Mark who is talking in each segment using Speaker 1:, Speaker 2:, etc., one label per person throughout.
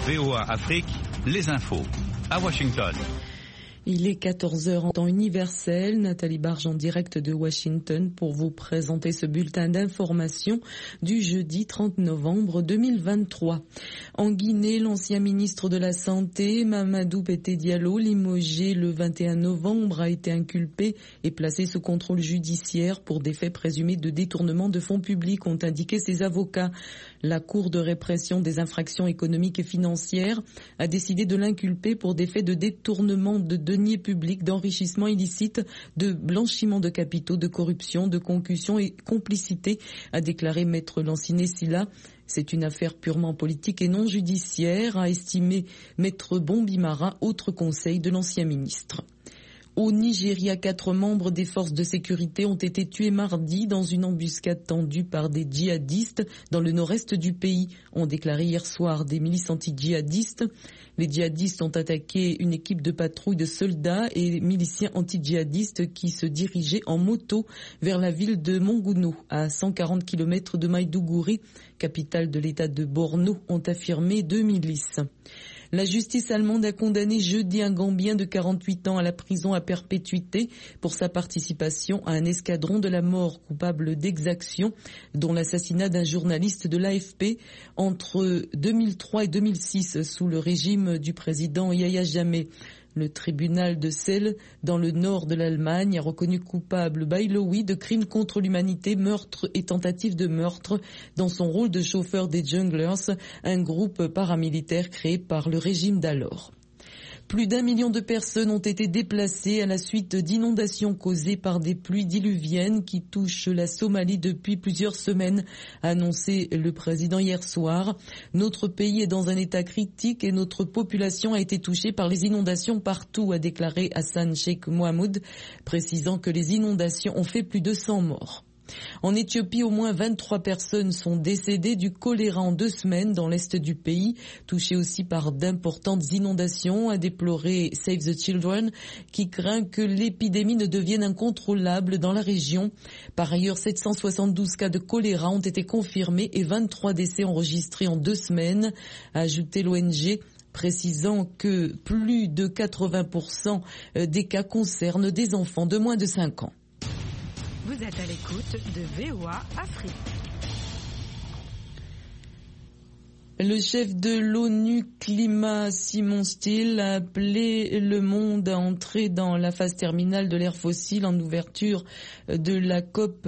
Speaker 1: VOA Afrique, les infos. À Washington.
Speaker 2: Il est 14h en temps universel. Nathalie Barge en direct de Washington pour vous présenter ce bulletin d'information du jeudi 30 novembre 2023. En Guinée, l'ancien ministre de la Santé, Mamadou Pété Diallo, limogé le 21 novembre, a été inculpé et placé sous contrôle judiciaire pour des faits présumés de détournement de fonds publics, ont indiqué ses avocats. La Cour de répression des infractions économiques et financières a décidé de l'inculper pour des faits de détournement de deniers publics, d'enrichissement illicite, de blanchiment de capitaux, de corruption, de concussion et complicité, a déclaré Maître Lanciné Silla. C'est une affaire purement politique et non judiciaire, a estimé Maître Bombimara, autre conseil de l'ancien ministre. Au Nigeria, 4 membres des forces de sécurité ont été tués mardi dans une embuscade tendue par des djihadistes dans le nord-est du pays, ont déclaré hier soir des milices anti-djihadistes. Les djihadistes ont attaqué une équipe de patrouille de soldats et miliciens anti-djihadistes qui se dirigeaient en moto vers la ville de Monguno, à 140 km de Maïdougouri, capitale de l'état de Borno, ont affirmé 2 milices. La justice allemande a condamné jeudi un Gambien de 48 ans à la prison à perpétuité pour sa participation à un escadron de la mort coupable d'exactions, dont l'assassinat d'un journaliste de l'AFP entre 2003 et 2006 sous le régime du président Yahya Jammeh. Le tribunal de Celle, dans le nord de l'Allemagne, a reconnu coupable Bailoui de crimes contre l'humanité, meurtre et tentative de meurtre dans son rôle de chauffeur des Junglers, un groupe paramilitaire créé par le régime d'alors. Plus d'1 million de personnes ont été déplacées à la suite d'inondations causées par des pluies diluviennes qui touchent la Somalie depuis plusieurs semaines, a annoncé le président hier soir. Notre pays est dans un état critique et notre population a été touchée par les inondations partout, a déclaré Hassan Sheikh Mohamoud, précisant que les inondations ont fait plus de 100 morts. En Éthiopie, au moins 23 personnes sont décédées du choléra en 2 semaines dans l'est du pays, touchées aussi par d'importantes inondations, a déploré Save the Children, qui craint que l'épidémie ne devienne incontrôlable dans la région. Par ailleurs, 772 cas de choléra ont été confirmés et 23 décès enregistrés en 2 semaines, a ajouté l'ONG, précisant que plus de 80% des cas concernent des enfants de moins de 5 ans.
Speaker 3: Vous êtes à l'écoute de VOA Afrique.
Speaker 2: Le chef de l'ONU Climat, Simon Still, a appelé le monde à entrer dans la phase terminale de l'ère fossile en ouverture de la COP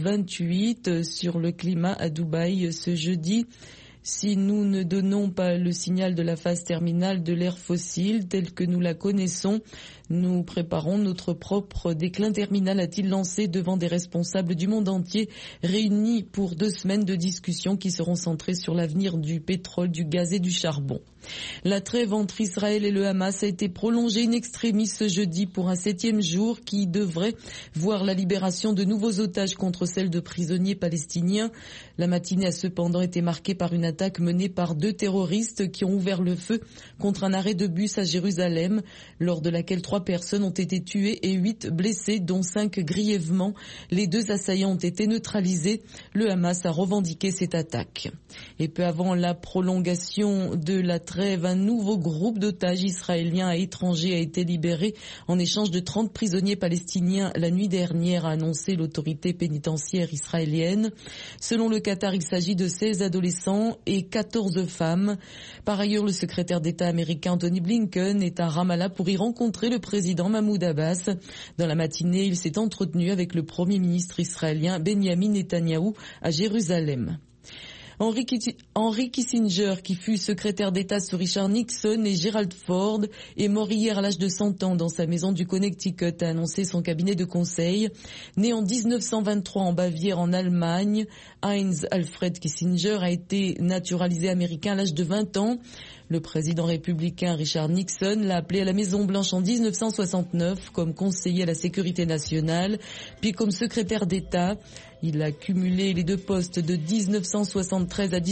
Speaker 2: 28 sur le climat à Dubaï ce jeudi. Si nous ne donnons pas le signal de la phase terminale de l'ère fossile telle que nous la connaissons, nous préparons notre propre déclin terminal, a-t-il lancé devant des responsables du monde entier réunis pour 2 semaines de discussions qui seront centrées sur l'avenir du pétrole, du gaz et du charbon. La trêve entre Israël et le Hamas a été prolongée in extremis ce jeudi pour un 7e jour qui devrait voir la libération de nouveaux otages contre celle de prisonniers palestiniens. La matinée a cependant été marquée par une attaque menée par 2 terroristes qui ont ouvert le feu contre un arrêt de bus à Jérusalem, lors de laquelle 3 personnes ont été tuées et 8 blessées, dont 5 grièvement. Les 2 assaillants ont été neutralisés. Le Hamas a revendiqué cette attaque. Et peu avant la prolongation de la trêve, un nouveau groupe d'otages israéliens à étrangers a été libéré en échange de 30 prisonniers palestiniens la nuit dernière, a annoncé l'autorité pénitentiaire israélienne. Selon le Qatar, il s'agit de 16 adolescents et 14 femmes. Par ailleurs, le secrétaire d'État américain Anthony Blinken est à Ramallah pour y rencontrer le président Mahmoud Abbas. Dans la matinée, il s'est entretenu avec le premier ministre israélien Benjamin Netanyahou à Jérusalem. Henry Kissinger, qui fut secrétaire d'État sous Richard Nixon et Gerald Ford, est mort hier à l'âge de 100 ans dans sa maison du Connecticut, a annoncé son cabinet de conseil. Né en 1923 en Bavière, en Allemagne, Heinz Alfred Kissinger a été naturalisé américain à l'âge de 20 ans. Le président républicain Richard Nixon l'a appelé à la Maison-Blanche en 1969 comme conseiller à la sécurité nationale, puis comme secrétaire d'État. Il a cumulé les 2 postes de 1973 à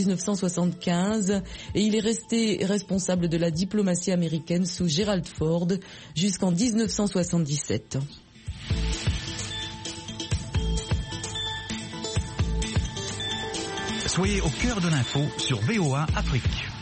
Speaker 2: 1975 et il est resté responsable de la diplomatie américaine sous Gerald Ford jusqu'en 1977.
Speaker 1: Soyez au cœur de l'info sur VOA Afrique.